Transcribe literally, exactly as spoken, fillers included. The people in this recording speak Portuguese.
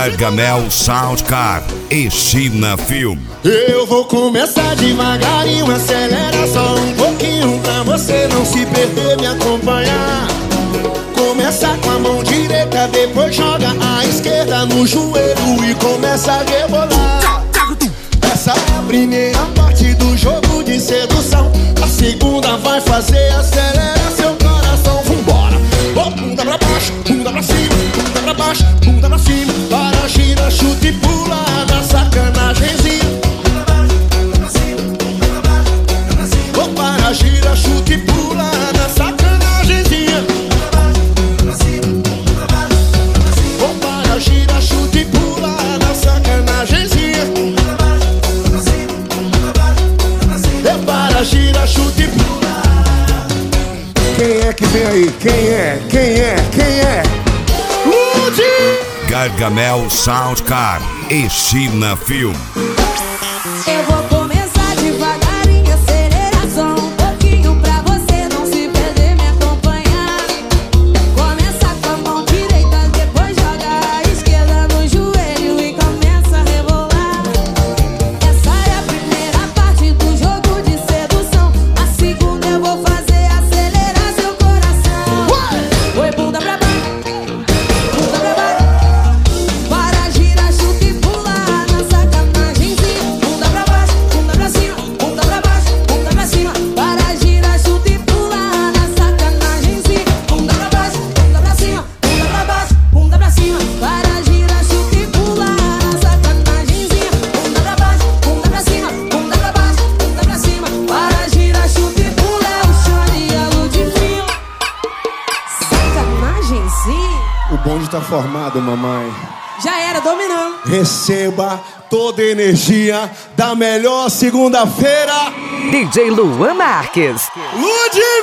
Gargamel Soundcar e China Film. Eu vou começar devagarinho, acelera só um pouquinho pra você não se perder, me acompanhar. Começa com a mão direita, depois joga a esquerda no joelho e começa a rebolar. Essa é a primeira parte do jogo de sedução. A segunda vai fazer acelerar seu coração. Vambora! Oh, bunda pra baixo, bunda pra cima, bunda pra baixo, bunda pra cima. Para, gira, chuta e pula na sacanagemzinha. Oh, para, gira, chuta e pula na sacanagemzinha. Oh, para, gira, chuta e pula na sacanagemzinha. Oh, para, gira, chuta e pula. Quem é que vem aí? Quem é? Quem é? Quem é? Ludi! Gargamel Soundcar e China Film. Eu vou começar devagarinho, aceleração um pouquinho pra você não se perder, me acompanhar. Começa com a mão direita, depois joga a esquerda no joelho e começa a rebolar. Essa é a primeira parte do jogo de sedução. A segunda eu vou fazer acelerar seu coração. Oi, bunda pra baixo, bunda pra baixo. Para, gira, chuta e pula na sacanagemzinha. Bunda pra baixo, bunda pra cima, bunda pra baixo, bunda pra cima. Para, gira, chuta e pula na sacanagemzinha. Bunda pra baixo, bunda pra cima, bunda pra baixo, bunda pra cima. Para, gira, chuta e pula na sacanagemzinha. Bunda pra baixo, bunda pra cima, bunda pra baixo, bunda pra cima. Para, gira, chuta e pula, é o chão e a luz de fio. Sacanagemzinha. O bonde tá formado, mamãe. Já era, dominando. Receba toda a energia da melhor segunda-feira. D J Luan Marques. Ludi!